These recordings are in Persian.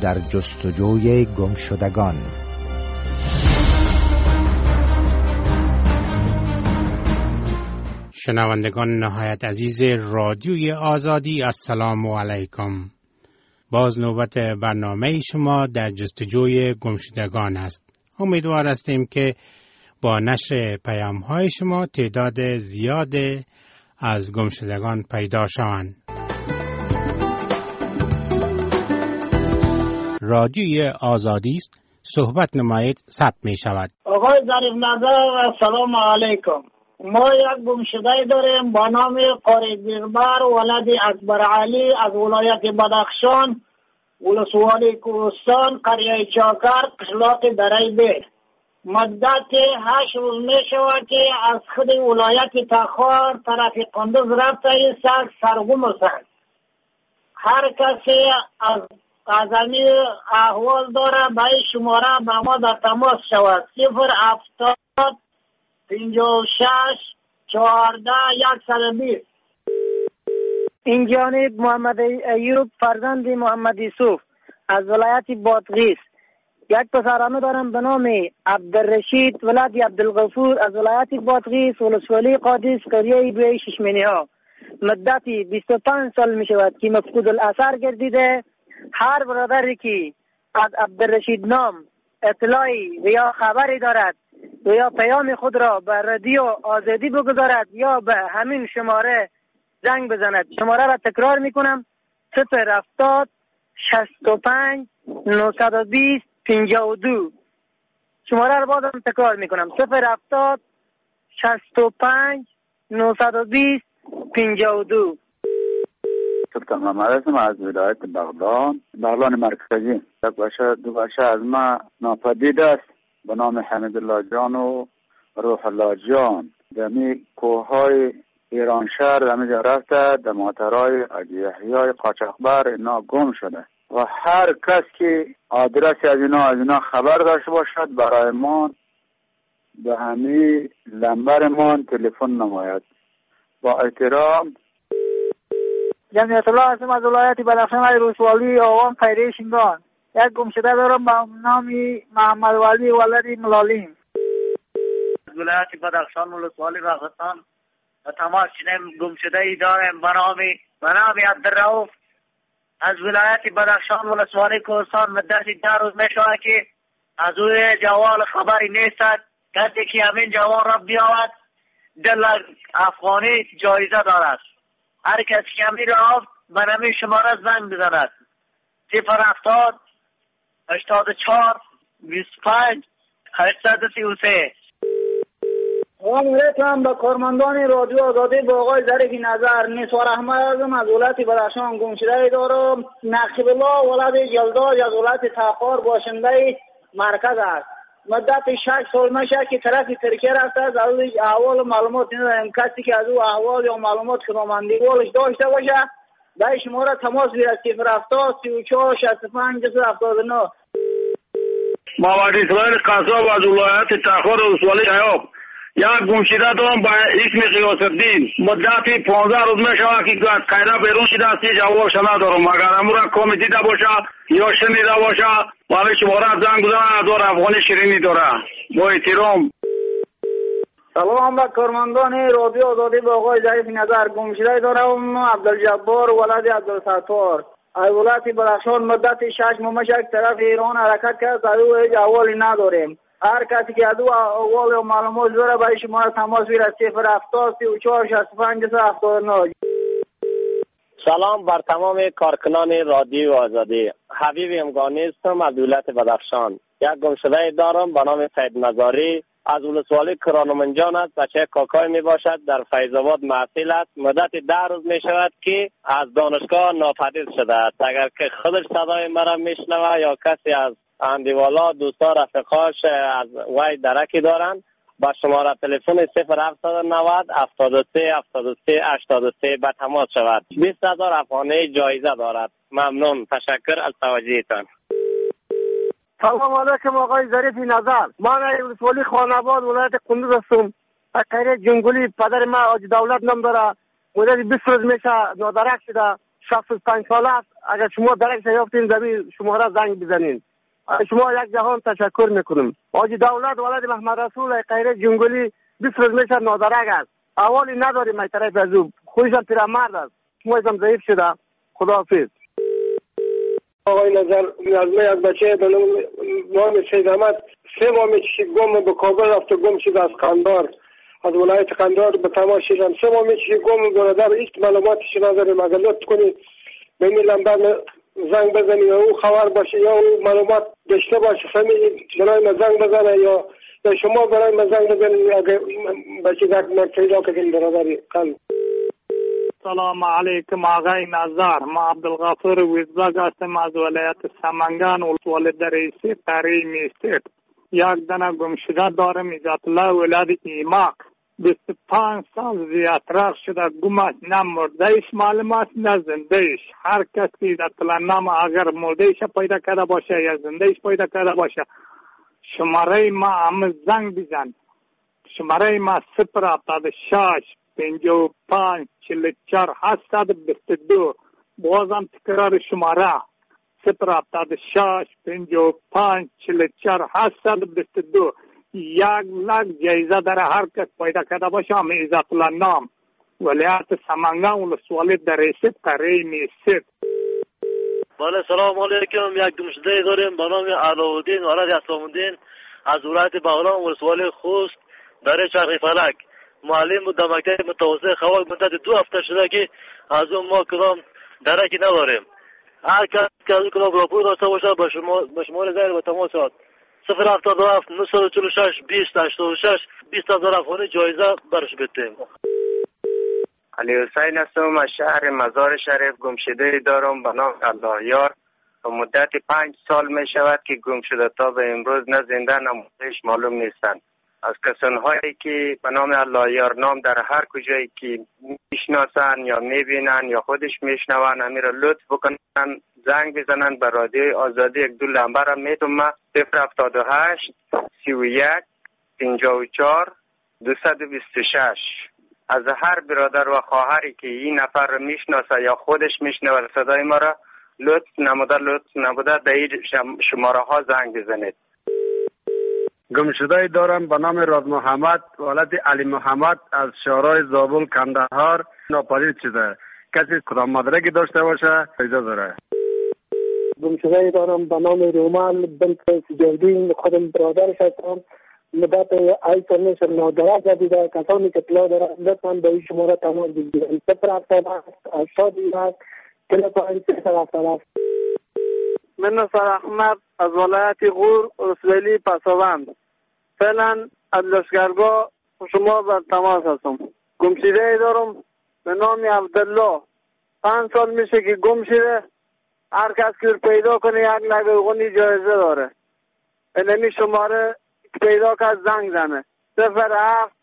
در جستجوی گمشدگان. شنوندگان نهایت عزیز رادیوی آزادی، السلام علیکم. باز نوبت برنامه شما در جستجوی گمشدگان است. امیدوار هستیم که با نشر پیام‌های شما تعداد زیاد از گمشدگان پیدا شوند. رادیوی آزادی است، صحبت نمایید، ثبت می شود. آقای ظریف نظر، السلام علیکم. ما یک گمشده داریم با نام قاری بیربر ولد اکبر علی از ولایت بدخشان، ولسوالی کوهستان، قریه چاکر، قشلاق دره بیر. مدت 8 روز می شود که از خود ولایت تخار طرف قندوز رفته است، سرگم است. هر کسی از قزمی احوال داره به شماره به ما در تماس شود. 070 56 14 120. این جانب محمد ایوب فرزند محمد یوسف از ولایت بادغیس. یک پسرانه دارم به نام عبدالرشید ولد عبدالغفور از ولایت بادغیس، ولسوالی قادس، قریه دوی ششمنی ها. مدتی 25 سال می شود که مفقود الاثر گردیده. هر برادری که از عبدالرشید نام اطلاعی و یا خبری دارد و یا پیام خود را به رادیو آزادی بگذارد یا به همین شماره زنگ بزند. شماره را تکرار میکنم: 070 65 920 52. شماره را بازم تکرار میکنم: 070 65 920 52. دکتر محمد هستم از ولایت بغلان مرکزی. دو بچه از ما ناپدید است به نام حمید الله جان و روح الله جان. دمی کوههای ایران شهر دمی رفته، در ماترهای یحیای قاچاقبر اینا گم شده و هر کس که آدرسی از اینا خبر داشته باشد برای ما به همین لمبر ما تلفن نماید. با احترام، جمعیت الله هستم از ولایت بدخشان، ولسوالی آوان خیریه شینگان. یک گمشده دارم به نام محمد ولی ولد ملالیم. از ولایت بدخشان، ولسوالی بغلان و تماس شدیم. گمشده ای دارم به نام عبدالرؤوف از ولایت بدخشان، ولسوالی کوهستان. مدت 10 روز می شود که از او جوال خبری نیست. کسی که همین جوال را بیاورد 2 لک افغانی جایزه دارد. هر کسی که همین را به همین شماره زنگ بزند: 070 84 25 833. سلام علیکم به کارمندان رادیو آزادی. با آقای ظریف نظر نثار احمد هستم از ولایت بدخشان. گمشده دارم. نقیب الله ولد جلداج از ولایت تخار باشنده مرکز است. مدت 6 سال میشه که طرف ترکیه رفته است. از احوال و معلومات ندارم. کسی که از او احوال یا معلومات خدمتگارش داشته باشه به شماره تماس گیرد: 070 34 65 279. محمد اسماعیل قصاب از ولایت تخار و ولسوالی ایوب. یک گمشده دارم با اسم غیاث‌الدین. مدت 15 روز می شود که از قیره بیرون شده است. جوابش ندارم. اگر امور کامی دیده باشه یا شنیده باشه برای شماره زنگ بزنه. دور افغانی شیرینی داره. با احترام. سلام به کارمندان رادیو آزادی. با آقای ظریف نظر. گمشده دارم عبدالجبار ولد عبدالستار از ولایت بدخشان. مدت 6 ماه یک طرف ایران حرکت کرد. از او هیچ احوالی نداریم. هر کسی که از او احوال و معلومات داره به شما تماس بگیرد: 070 34 65 279. سلام بر تمام کارکنان رادیو آزادی. حبیب امگانی هستم از ولایت بدخشان. یک گمشده دارم به نام سید نظاری از ولسوالی کرانمنجان است. بچه کاکای می باشد، در فیض آباد محصل است. مدت 10 روز می شود که از دانشگاه ناپدید شده است. اگر که خودش صدای مرا میشنوه یا کسی از اندیوالا دوستا رفقاش از وای درکی دارن با شماره تلفن 0790 73 73 83 به تماس شود. 20,000 افغانی جایزه دارد. ممنون، تشکر از توجهتان. سلام علیکم آقای ظریف نظر. من ولسوالی خاناباد ولایت قندوز هستم. از خیریه جنگولی. پدر ما حاجی دولت نام داره. مدت 20 روز میشه نادرک شده. 65 ساله است. اگر شما درک یافتین زمین شماره زنگ بزنین. شما یک جهان تشکر میکنم. حاجی دولت ولد محمد رسول غیر جنگلی 20 روز میشه نادرک است. اولی نداریم از طرف از او. خودشم پیرمرد است. شما هم ضعیف شده. خداحافظ. آقای نظر از بچه به نام سید احمد 3 ماه میکشید گم به کابل رفته گم شد از قندار از ولایت قندار به تماس شدم 3 ماه میکشید گم برادر هیچ معلوماتش نداریم. اگر لطف کنید به این لمبر زنگ بزنید یا او خبر باشه یا او معلومات داشته باشه فهمید برای من زنگ بزنه یا شما برای من زنگ بزنید اگر بچه در من پیدا کنید برادر قلب. سلام علیکم آقای نظر. ما عبدالغفور ویزباگ هستم از ولایت سمنگان ولسوالی دریسی تریم استیت. یک دانه گم شده دارم عزت الله ولد ایماق 25 سال زیادتر شده گمش نه مردهش معلومات نه زندهش. هر کسی عزت الله نام اگر مردهش پیدا کرده باشه یا زندهش پیدا کرده باشه شماره ما هم زنگ بزن. شماره ما 076 55 44 722. بازم تکرار شماره 076 55 44 722. 1 لک جایزه در هر کس پیدا کرده باشه هم عزت الله نام ولایت سمنگان ولسوالی دریسی تریم استیت. بله سلام علیکم. یک گمشده داریم به نام علاءالدین ولد اسلام‌الدین از ولایت بغلان ولسوالی خوست در چرخ فلک. معلم بود در مکتب متوسط خواب مدت 2 هفته شده که از اون ما کدام درکی نداریم. هر کس که از کدام راپور داشته باشه به شماره زیر به تماس شد 077 946 2086 20000 افغانی جایزه برش بدیم. علی حسین هستم از شهر مزار شریف. گمشده دارم به نام الله یار. مدت 5 سال می شود که گم شده تا به امروز نه زنده نه مردهش معلوم نیستند. از کسانهایی که به نام الله یار نام در هر کجایی که میشناسن یا میبینن یا خودش میشنون امیر لطف بکنن زنگ بزنن به رادیوی آزادی. 1-2 لمبر میتونم 078 31 54 226. از هر برادر و خواهری که این نفر رو میشناسه یا خودش میشنوه صدای ما را لطف نموده در این شماره ها زنگ بزنید. گمشده دارم به نام راز محمد ولد علی محمد از شهرهای زابل کندهار ناپدید شده. کسی کدام مدرکی داشته باشه اجازه داره. گمشده دارم به نام رومان بنت سجودین خودم برادرش هستم. مدت 8 سال میشه نادرک دیده. کسانی که اطلاع دارن لطفاً به این شماره تماس بگیرن 077 80 من نصر احمد از ولایت غور ولسوالی پسوند. فعلا از لشکرگاه شما بر تماس هستم. گمشده دارم به نام عبدالله. 5 سال میشه که گم شده. هر کس که پیدا کنه 1 لک افغانی جایزه داره. اینمی شماره پیدا کرد زنگ زنه 07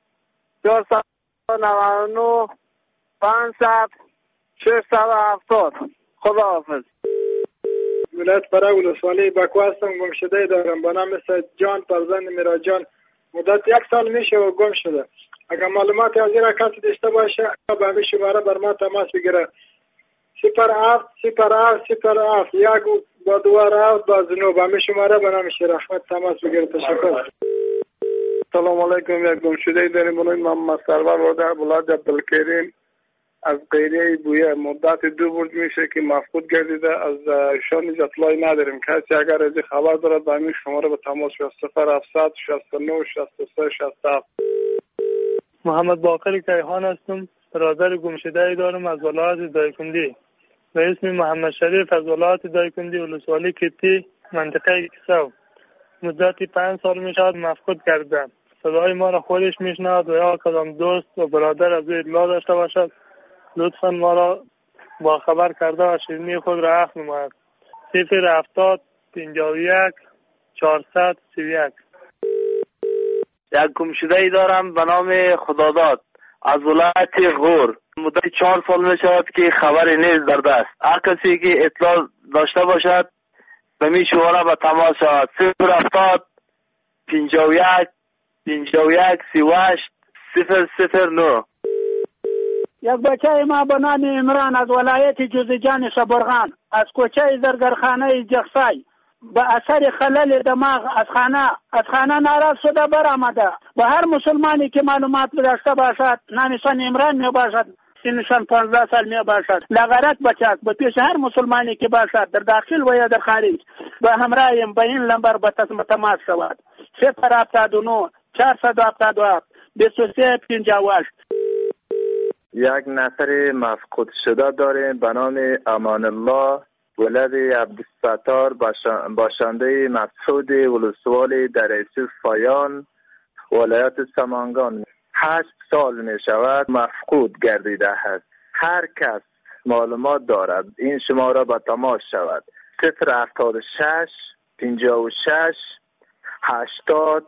499 500 670. خداحافظ. ولایت برای ولسوالی بکو هستم. گمشده دارم به نام سید جان فرزند میرا جان. مدت 1 سال میشه و گم شده. اگر معلومات از این کسی داشته باشه به همین شماره بر ما تماس بگیره 07 07 07 1 با 2 7 با 9 به همین شماره به نام شیر احمد تماس بگیره. تشکر. سلام علیکم. یک گمشده داریم به نام محمد سرور ولد عبدالکریم از قیریه بویه. مدت 2 برج میشه که مفقود گردیده. از شان اطلاعی نداریم. کسی اگر از خبر دارد به همین شماره به تماس بیاد 0700 69 63 67. محمد باقر کیهان هستم. برادر گمشده دارم از ولایت دایکندی به اسم محمد شریف از ولایت دایکندی ولسوالی کتی منطقه کسو. مدت 5 سال میشود مفقود گردیده. صدای ما را خودش میشنود و یا کدام دوست و برادر از اطلاع داشته باشد لطفاً ما را با خبر کرده و شیرینی خود را اخذ نماید. 070 51 431. یک گمشده دارم به نام خداداد از ولایت غور. مدت 4 سال می شود که خبری نیست در دست. هر کسی که اطلاع داشته باشد به می شماره به تماس شود 070 51 51 38 009. یک بچه ما به نام عمران از ولایت جوزجان شبرغان از کوچه زرگرخانه جخسای به اثر خلل دماغ از خانه ناراض شده برآمده. به هر مسلمانی که معلومات داشته باشد نامشان عمران می باشد، سنشان 15 سال می باشد، لغرت بچک به پیش هر مسلمانی که باشد در داخل و یا در خارج به همراهیم به این لمبر به تماس شود 079 477 2358. یک نفر مفقود شده داریم به نام امان الله ولد عبدالستار باشنده مسعود ولسوالی در ایسوف فایان ولایت سمنگان 8 سال می شود مفقود گردیده است. هر کس معلومات دارد این شماره به تماس شود 076 56 80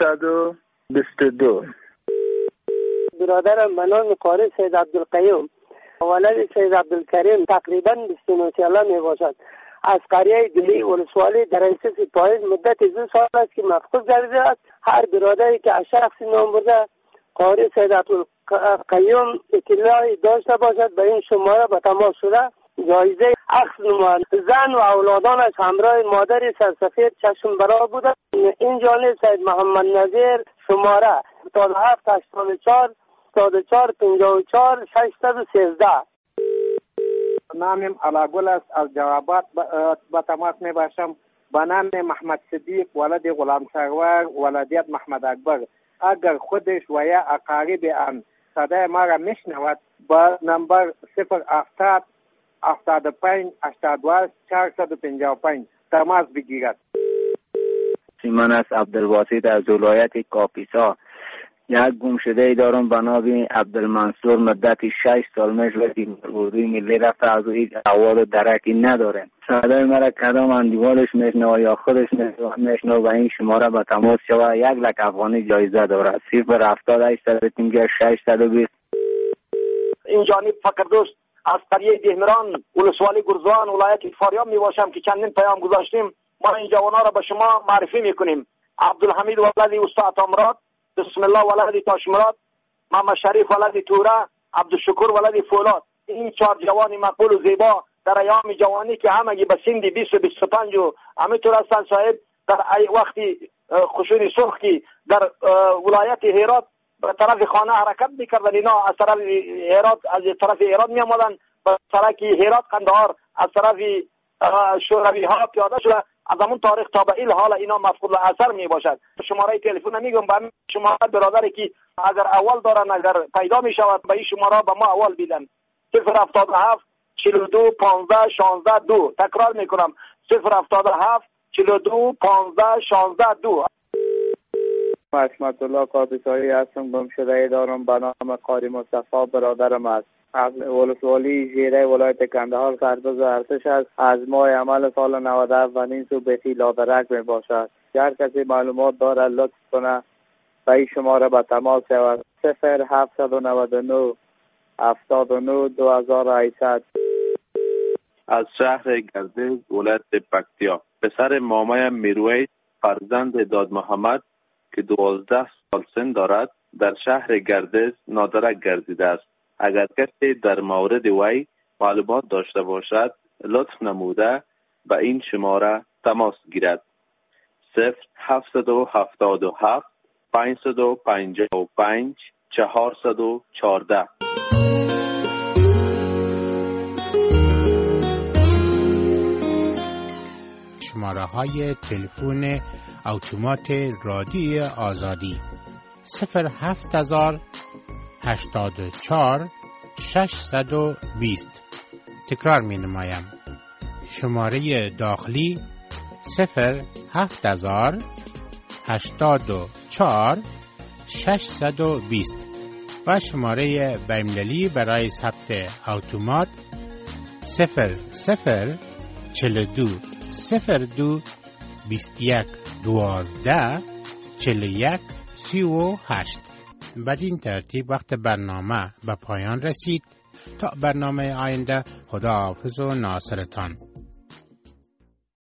222. برادرم به نام قاری سید عبدالقیوم ولد سید عبدالکریم تقریبا 29 ساله می باشد از قریه دلی ولسوالی در ایسوف پاییز مدت 2 سال است که مفقود گردیده است. هر برادری که از شخصی نام برده قاری سید عبدالقیوم اطلاعی داشته باشد به این شماره به تماس شده جایزه اخذ نماید. زن و اولادانش همراه مادر سرسفید چشم برا بوده. این جانب سید محمد نظیر شماره 7784 74 54 613. نامم علاگل است از جوابات به تماس می باشم به نام محمد صدیق ولد غلام سرور ولدیت محمد اکبر. اگر خودش و یا اقارب آن صدای ما را میشنود با نمبر 070 75 82 455 تماس بگیرد. من از عبدالواسط از ولایت کاپیسا یک گمشده دارم به نام عبدالمنصور مدت 6 سال میشود اردوی ملی رفته از هیچ احوال و درکی نداره. صدای مرا کدام اندیوالش میشنوه یا خودش میشنوه و این شماره به تماس شود 1 لک افغانی جایزه دارد 070 620. این جانب فقردوست از قریه دهمران ولسوالی گرزوان ولایت فاریاب می باشم که چندین پیام گذاشتیم. ما این جوانا را به شما معرفی میکنیم. عبدالحمید ولد استاد امراد، بسم الله ولد تاشمراد، محمد شریف ولد توره، عبدالشکر ولد فولاد. این 4 جوان مقبول و زیبا در ایام جوانی که همگی به سن 20 و 25 و همینطور هستند صاحب در وقتی خشونی سرخ که در ولایت هرات به طرف خانه حرکت میکردن، اینا از طرف هرات می آمدن به سرک هرات قندهار از طرف شوروی ها پیاده شده. از همون تاریخ تا به این حال اینا مفقود الاثر می باشد. شماره تلفن میگم به شما برادری که اگر اول دارن اگر پیدا می شود به این شماره به ما اول بیدن 077 42 15 16 2. تکرار میکنم 077 42 15 16 2. اسمت الله قادسایی هستم. گمشده دارم به نام قاری مصطفی برادرم است. از ولسوالی ژیره ولایت کندهار سرباز ارتش است. از ماه عمل سال 97 و نیم سو بخی لادرک می باشد. هر کسی معلومات دارد لطف کنه به این شماره به تماس شود 0799 79 2800. از شهر گردز ولایت پکتیا پسر مامایم میرویس فرزند داد محمد که 12 سال سن دارد در شهر گردز نادرک گردیده است. اگر کسی در مورد وی معلومات داشته باشد لطف نموده به این شماره تماس گیرد 0777 555 414. شماره های تلفن اتومات رادیوی آزادی 07000 84 620. تکرار می نمایم. شماره داخلی 07000 84 620 و شماره بین‌المللی برای ثبت اتومات 0042 02 21 12 41 38. بدین ترتیب وقت برنامه به پایان رسید. تا برنامه آینده خداحافظ و ناصرتان.